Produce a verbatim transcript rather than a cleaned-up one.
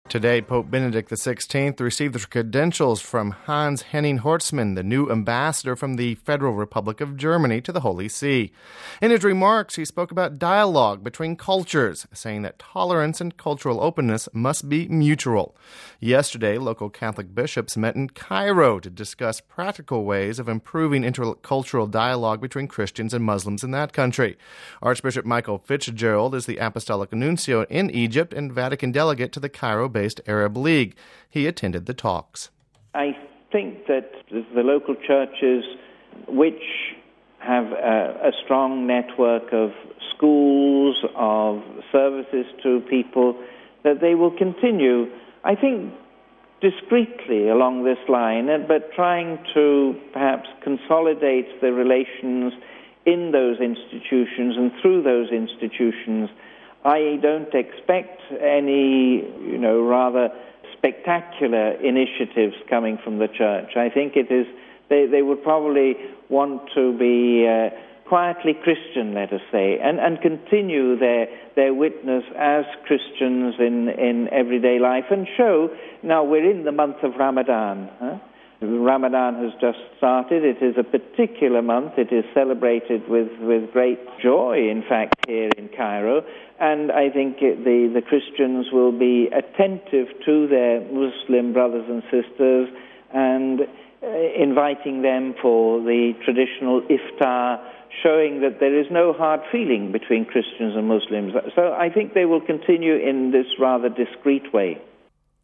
Today, Pope Benedict the sixteenth received the credentials from Hans-Henning Horstmann, the new ambassador from the Federal Republic of Germany to the Holy See. In his remarks, he spoke about dialogue between cultures, saying that tolerance and cultural openness must be mutual. Yesterday, local Catholic bishops met in Cairo to discuss practical ways of improving intercultural dialogue between Christians and Muslims in that country. Archbishop Michael Fitzgerald is the Apostolic Nuncio in Egypt and Vatican delegate to the Cairo-based Arab League. He attended the talks. I think that the local churches, which have a, a strong network of schools, of services to people, that they will continue, I think, discreetly along this line, but trying to perhaps consolidate the relations in those institutions and through those institutions. I don't expect any, you know, rather spectacular initiatives coming from the church. I think it is, they, they would probably want to be uh, quietly Christian, let us say, and, and continue their, their witness as Christians in, in everyday life and show, now we're in the month of Ramadan, huh? Ramadan has just started. It is a particular month. It is celebrated with, with great joy, in fact, here in Cairo. And I think it, the, the Christians will be attentive to their Muslim brothers and sisters and uh, inviting them for the traditional iftar, showing that there is no hard feeling between Christians and Muslims. So I think they will continue in this rather discreet way.